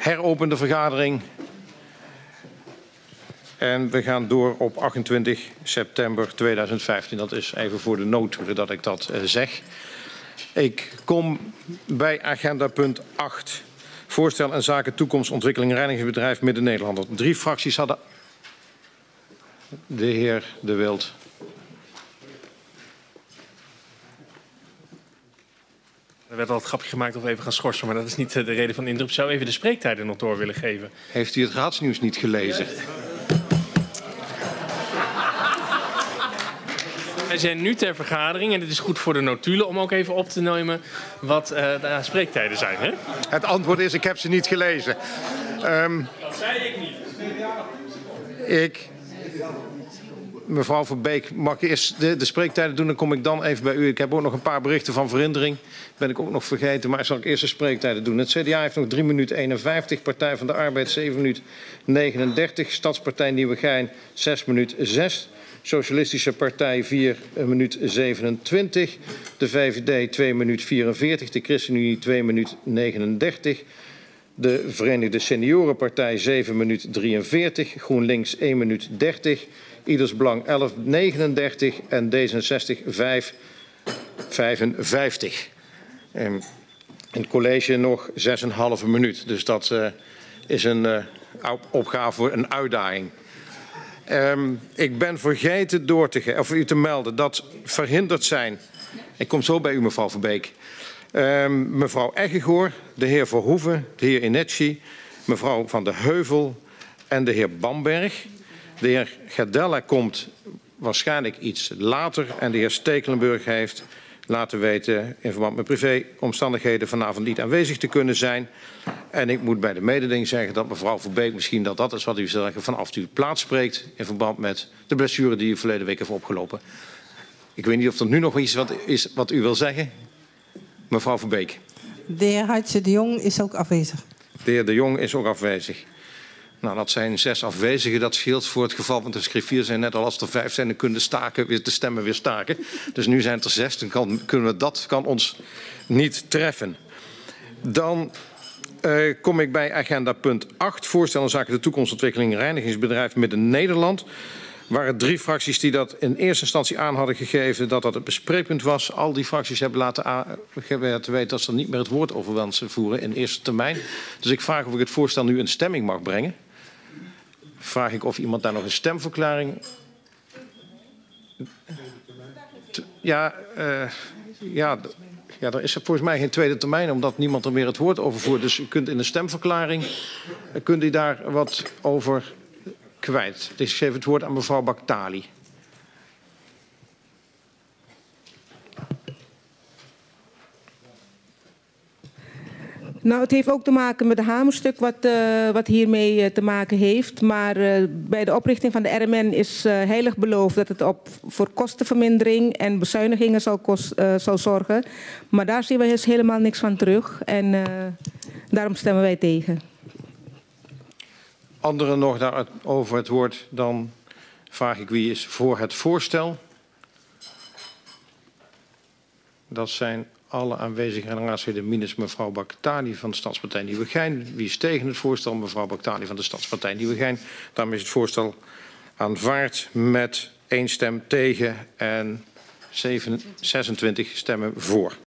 heropen de vergadering. En we gaan door op 28 september 2015. Dat is even voor de notulen dat ik dat zeg. Ik kom bij agenda punt 8. Voorstel en zaken toekomstontwikkeling reinigingsbedrijf Midden-Nederland. 3 fracties hadden... De heer De Wild. Er werd al het grapje gemaakt of we even gaan schorsen, maar dat is niet de reden van de indruk. Ik zou even de spreektijden nog door willen geven. Heeft u het raadsnieuws niet gelezen? Wij zijn nu ter vergadering en het is goed voor de notulen om ook even op te nemen wat de spreektijden zijn. Hè? Het antwoord is, ik heb ze niet gelezen. Dat zei ik niet. Mevrouw Verbeek, mag ik eerst de spreektijden doen? Dan kom ik dan even bij u. Ik heb ook nog een paar berichten van verhindering. Ben ik ook nog vergeten, maar zal ik eerst de spreektijden doen. Het CDA heeft nog 3 minuten 51. Partij van de Arbeid 7 minuten 39. Stadspartij Nieuwegein 6 minuten 6. Socialistische Partij 4 minuten 27. De VVD 2 minuten 44. De ChristenUnie 2 minuten 39. De Verenigde Seniorenpartij 7 minuten 43. GroenLinks 1 minuut 30. Ieders Belang 11:39 en D66 5:55. In het college nog 6,5 minuut. Dus dat is een opgave, een uitdaging. Ik ben vergeten u te melden dat verhinderd zijn. Ik kom zo bij u, mevrouw Verbeek. Mevrouw Eggegoor, de heer Verhoeven, de heer Inetchi, mevrouw Van de Heuvel en de heer Bamberg. De heer Gardella komt waarschijnlijk iets later en de heer Stekelenburg heeft laten weten in verband met privéomstandigheden vanavond niet aanwezig te kunnen zijn. En ik moet bij de mededeling zeggen dat mevrouw Verbeek misschien dat is wat u wil zeggen vanaf u plaats spreekt in verband met de blessure die u verleden week heeft opgelopen. Ik weet niet of er nu nog iets is wat u wil zeggen. Mevrouw Verbeek. De heer Hartje de Jong is ook afwezig. De heer de Jong is ook afwezig. Nou, dat zijn 6 afwezigen. Dat scheelt voor het geval, want de griffier zijn net al als er 5 zijn, dan kunnen de stemmen weer staken. Dus nu zijn het er 6, dan kan ons niet treffen. Dan kom ik bij agenda punt 8. Voorstel en zaken de toekomstontwikkeling reinigingsbedrijf Midden-Nederland. Waren 3 fracties die dat in eerste instantie aan hadden gegeven dat het bespreekpunt was. Al die fracties hebben laten weten dat ze er niet meer het woord over wensen voeren in eerste termijn. Dus ik vraag of ik het voorstel nu in stemming mag brengen. Vraag ik of iemand daar nog een stemverklaring... Ja, er is volgens mij geen tweede termijn omdat niemand er meer het woord over voert. Dus u kunt in de stemverklaring, kunt u daar wat over kwijt. Dus ik geef het woord aan mevrouw Baktali. Nou, het heeft ook te maken met het hamerstuk wat hiermee te maken heeft. Maar bij de oprichting van de RMN is heilig beloofd dat het voor kostenvermindering en bezuinigingen zal zorgen. Maar daar zien we dus helemaal niks van terug. En daarom stemmen wij tegen. Anderen nog daarover het woord? Dan vraag ik wie is voor het voorstel. Dat zijn alle aanwezige raadsleden minus mevrouw Baktali van de Stadspartij Nieuwegein. Wie is tegen het voorstel? Mevrouw Baktali van de Stadspartij Nieuwegein. Daarmee is het voorstel aanvaard met 1 stem tegen en 26 stemmen voor.